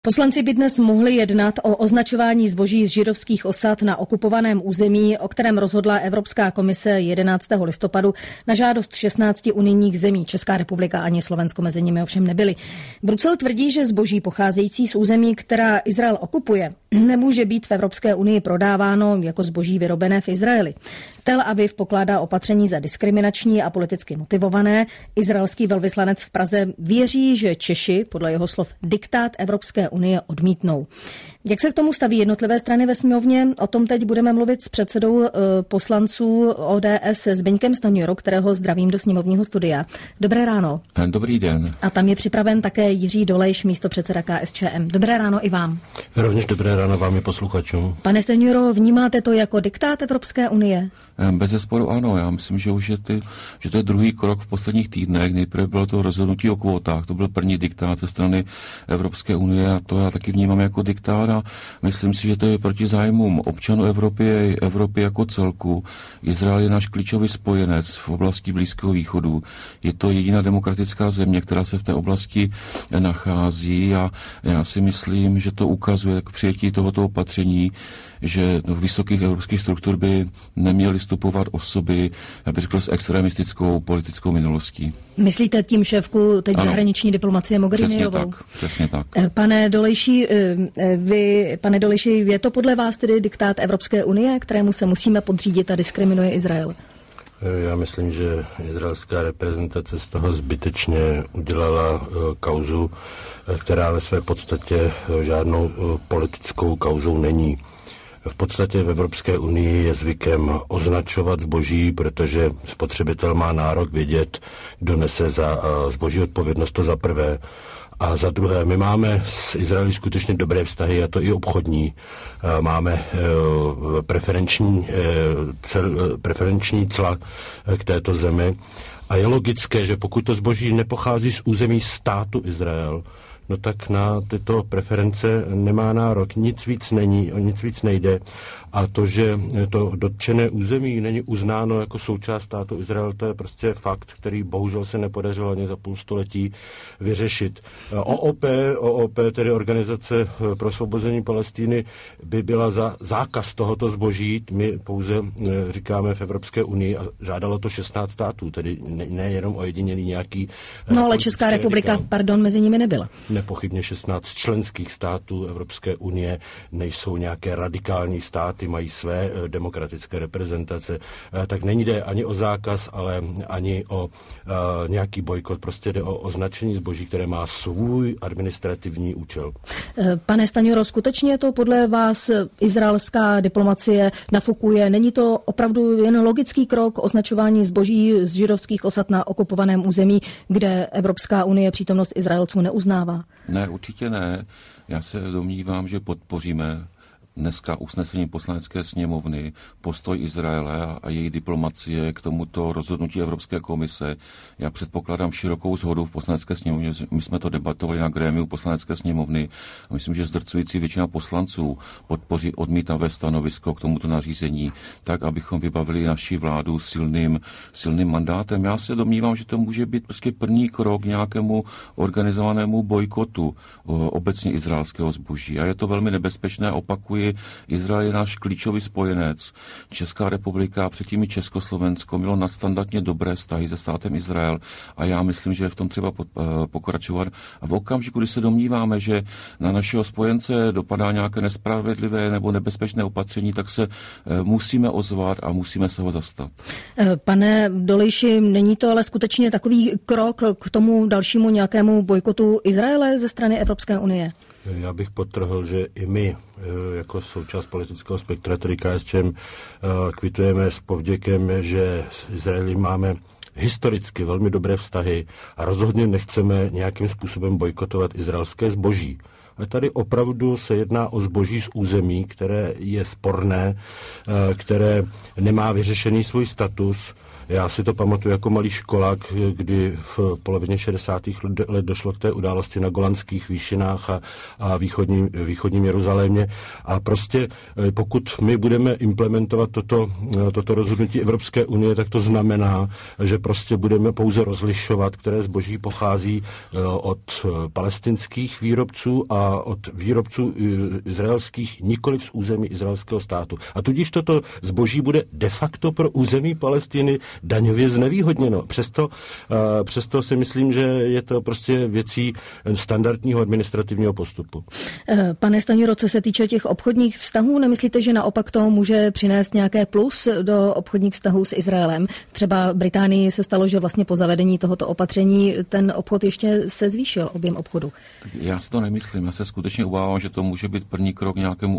Poslanci by dnes mohli jednat o označování zboží z židovských osad na okupovaném území, o kterém rozhodla Evropská komise 11. listopadu na žádost 16 unijních zemí. Česká republika ani Slovensko mezi nimi ovšem nebyly. Brusel tvrdí, že zboží pocházející z území, která Izrael okupuje, nemůže být v Evropské unii prodáváno jako zboží vyrobené v Izraeli. Tel Aviv pokládá opatření za diskriminační a politicky motivované. Izraelský velvyslanec v Praze věří, že Češi, podle jeho slov, diktát Evropské unie odmítnou. Jak se k tomu staví jednotlivé strany ve sněmovně? O tom teď budeme mluvit s předsedou poslanců ODS Zbyňkem Stanjurou, kterého zdravím do sněmovního studia. Dobré ráno. Dobrý den. A tam je připraven také Jiří Dolejš, místopředseda KSČM. Dobré ráno i vám. Rovněž dobré ráno vám i posluchačům. Pane Stanjuro, vnímáte to jako diktát Evropské unie? Bezesporu ano, já myslím, že už že to je druhý krok v posledních týdnech. Nejprve bylo to rozhodnutí o kvótách, to byl první diktát ze strany Evropské unie a to já taky vnímám jako diktát a myslím si, že to je proti zájmům občanů Evropy jako celku. Izrael je náš klíčový spojenec v oblasti Blízkého východu. Je to jediná demokratická země, která se v té oblasti nachází a já si myslím, že to ukazuje k přijetí tohoto opatření, že do vysokých evropských struktur by neměly vstupovat osoby, já bych řekl, s extremistickou politickou minulostí. Myslíte tím šéfku teď zahraniční diplomacie Mogheriniovou? Přesně tak. Pane Dolejši, je to podle vás tedy diktát Evropské unie, kterému se musíme podřídit a diskriminuje Izrael? Já myslím, že izraelská reprezentace z toho zbytečně udělala kauzu, která ve své podstatě žádnou politickou kauzou není. V podstatě v Evropské unii je zvykem označovat zboží, protože spotřebitel má nárok vědět, kdo nese za zboží odpovědnost, to za prvé. A za druhé, my máme s Izraelí skutečně dobré vztahy, a to i obchodní. Máme preferenční cla k této zemi. A je logické, že pokud to zboží nepochází z území státu Izrael, no tak na tyto preference nemá nárok. Nic víc není, o nic víc nejde. A to, že to dotčené území není uznáno jako součást státu Izrael, to je prostě fakt, který bohužel se nepodařilo ani za půl století vyřešit. OOP, tedy Organizace pro osvobození Palestiny, by byla za zákaz tohoto zboží. My pouze říkáme v Evropské unii a žádalo to 16 států, tedy nejenom ojedinělý nějaký... No ale Česká republika, mezi nimi nebyla. Nepochybně 16 členských států Evropské unie nejsou nějaké radikální státy, mají své demokratické reprezentace, tak není jde ani o zákaz, ale ani o nějaký bojkot, prostě jde o označení zboží, které má svůj administrativní účel. Pane Stanjuro, skutečně to podle vás izraelská diplomacie nafukuje? Není to opravdu jen logický krok označování zboží z židovských osad na okupovaném území, kde Evropská unie přítomnost Izraelců neuznává? Ne, určitě ne. Já se domnívám, že podpoříme dneska usnesení Poslanecké sněmovny postoj Izraele a její diplomacie k tomuto rozhodnutí Evropské komise. Já předpokládám širokou shodu v Poslanecké sněmovně. My jsme to debatovali na grémiu Poslanecké sněmovny a myslím, že zdrcující většina poslanců podpoří odmítavé stanovisko k tomuto nařízení, tak, abychom vybavili naši vládu silným mandátem. Já se domnívám, že to může být prostě první krok k nějakému organizovanému bojkotu obecně izraelského zboží. A je to velmi nebezpečné, opakuji, Izrael je náš klíčový spojenec. Česká republika, předtím i Československo mělo nadstandardně dobré vztahy se státem Izrael a já myslím, že je v tom třeba pokračovat. A v okamžiku, kdy se domníváme, že na našeho spojence dopadá nějaké nespravedlivé nebo nebezpečné opatření, tak se musíme ozvat a musíme se ho zastat. Pane Dolejši, není to ale skutečně takový krok k tomu dalšímu nějakému bojkotu Izraele ze strany Evropské unie? Já bych podtrhl, že i my jako součást politického spektra, tedy KSČM, kvitujeme s povděkem, že s Izraelem máme historicky velmi dobré vztahy a rozhodně nechceme nějakým způsobem bojkotovat izraelské zboží. Ale tady opravdu se jedná o zboží z území, které je sporné, které nemá vyřešený svůj status. Já si to pamatuju jako malý školák, kdy v polovině 60. let došlo k té události na Golanských výšinách a východním Jeruzalémě. A prostě pokud my budeme implementovat toto rozhodnutí Evropské unie, tak to znamená, že prostě budeme pouze rozlišovat, které zboží pochází od palestinských výrobců a od výrobců izraelských, nikoliv z území izraelského státu. A tudíž toto zboží bude de facto pro území Palestiny daňově znevýhodněno. Přesto si myslím, že je to prostě věcí standardního administrativního postupu. Pane Stanjuro, co se týče těch obchodních vztahů, nemyslíte, že naopak to může přinést nějaké plus do obchodních vztahů s Izraelem? Třeba Británii se stalo, že vlastně po zavedení tohoto opatření ten obchod ještě se zvýšil, objem obchodu. Já si to nemyslím. Já se skutečně obávám, že to může být první krok k nějakému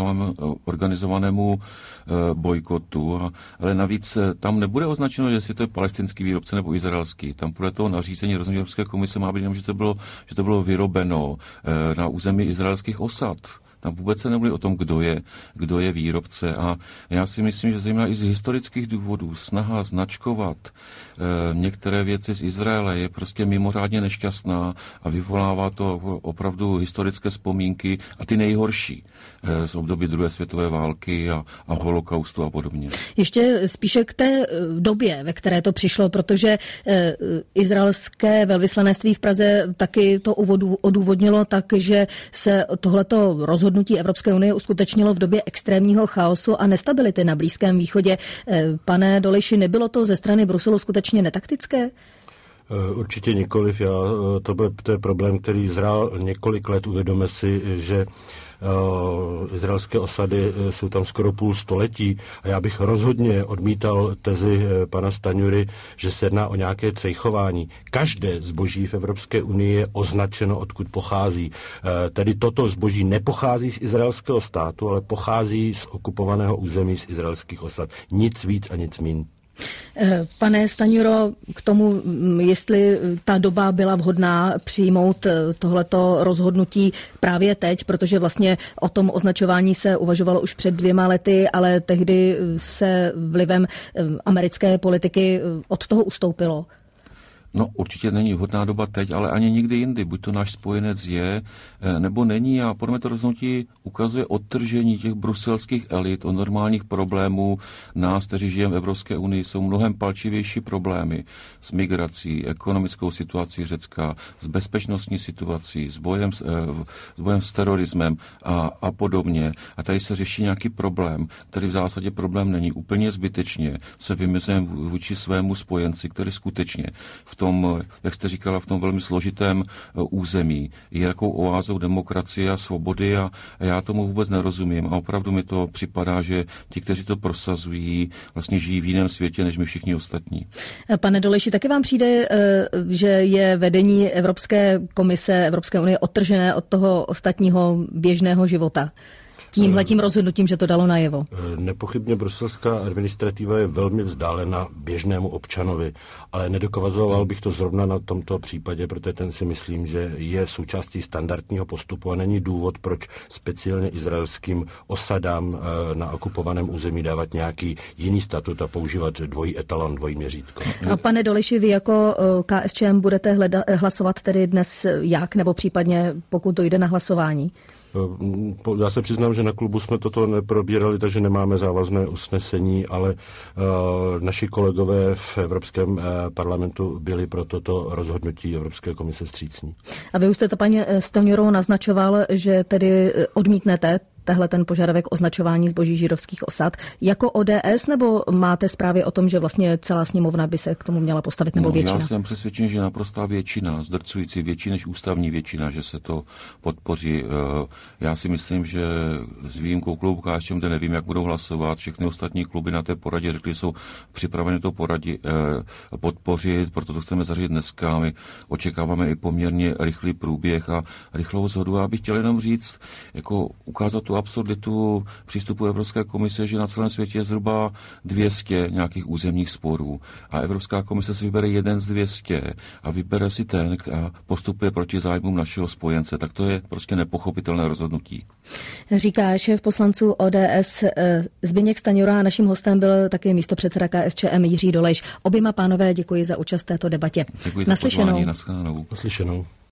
organizovanému bojkotu, ale navíc tam nebude označeno, jestli to je palestinský výrobce nebo izraelský. Tam podle toho nařízení rozhodnutí Evropské komise má být jenom, že to bylo vyrobeno na území izraelských osad. Tam vůbec se nemluví o tom, kdo je výrobce. A já si myslím, že zejména i z historických důvodů snaha značkovat některé věci z Izraele je prostě mimořádně nešťastná a vyvolává to opravdu historické vzpomínky a ty nejhorší z období druhé světové války a holokaustu a podobně. Ještě spíše k té době, ve které to přišlo, protože izraelské velvyslanectví v Praze taky to odůvodnilo tak, že se tohleto rozhodnutí Evropské unie uskutečnilo v době extrémního chaosu a nestability na Blízkém východě. Pane Dolejši, nebylo to ze strany Bruselu skutečně netaktické? Určitě nikoliv. To je problém, který zrál několik let. Uvědomme si, že izraelské osady jsou tam skoro půl století a já bych rozhodně odmítal tezi pana Stanjury, že se jedná o nějaké cejchování. Každé zboží v Evropské unii je označeno, odkud pochází. Tedy toto zboží nepochází z izraelského státu, ale pochází z okupovaného území, z izraelských osad. Nic víc a nic míň. Pane Stanjuro, k tomu, jestli ta doba byla vhodná přijmout tohleto rozhodnutí právě teď, protože vlastně o tom označování se uvažovalo už před 2 lety, ale tehdy se vlivem americké politiky od toho ustoupilo. No, určitě není vhodná doba teď, ale ani nikdy jindy. Buď to náš spojenec je, nebo není. A podle mě to rozhodnutí ukazuje odtržení těch bruselských elit od normálních problémů. Nás, kteří žijeme v Evropské unii, jsou mnohem palčivější problémy s migrací, ekonomickou situací Řecka, s bezpečnostní situací, s bojem s terorismem a podobně. A tady se řeší nějaký problém, který v zásadě problém není. Úplně zbytečně se vymezujeme vůči svému spojenci, který skutečně v tom, jak jste říkala, v tom velmi složitém území je jakou oázou demokracie a svobody a já tomu vůbec nerozumím. A opravdu mi to připadá, že ti, kteří to prosazují, vlastně žijí v jiném světě, než my všichni ostatní. Pane Dolejši, taky vám přijde, že je vedení Evropské komise, Evropské unie odtržené od toho ostatního běžného života? Tímhletím rozhodnutím, že to dalo najevo. Nepochybně bruselská administrativa je velmi vzdálena běžnému občanovi, ale nedokazoval bych to zrovna na tomto případě, protože ten si myslím, že je součástí standardního postupu a není důvod, proč speciálně izraelským osadám na okupovaném území dávat nějaký jiný statut a používat dvojí etalon, dvojí měřítko. A pane Dolejši, vy jako KSČM budete hlasovat tedy dnes jak, nebo případně pokud dojde na hlasování? Já se přiznám, že na klubu jsme toto neprobírali, takže nemáme závazné usnesení, ale naši kolegové v Evropském parlamentu byli pro toto rozhodnutí Evropské komise vstřícní. A vy už jste to, paní Stanjuro, naznačoval, že tedy odmítnete tehle ten požadavek označování zboží židovských osad jako ODS, nebo máte zprávy o tom, že vlastně celá sněmovna by se k tomu měla postavit, nebo většina? Já jsem přesvědčen, že naprostá většina, zdrcující větší než ústavní většina, že se to podpoří. Já si myslím, že s výjimkou klubu KSČM, kde nevím, jak budou hlasovat, všechny ostatní kluby na té poradě řekli, jsou připraveni to podpořit, proto to chceme zařídit dneska. My očekáváme i poměrně rychlý průběh a rychlou shodu. Já bych chtěl jenom říct, jako ukázat tu absurditu přístupu Evropské komise, že na celém světě je zhruba 200 nějakých územních sporů a Evropská komise si vybere jeden z 200 a vybere si ten a postupuje proti zájmům našeho spojence. Tak to je prostě nepochopitelné rozhodnutí. Říká šéf poslanců ODS Zbyněk Stanjura a naším hostem byl také místopředseda KSČM Jiří Dolejš. Oběma pánové děkuji za účast v této debatě. Děkuji za pozvání. Naslyšenou.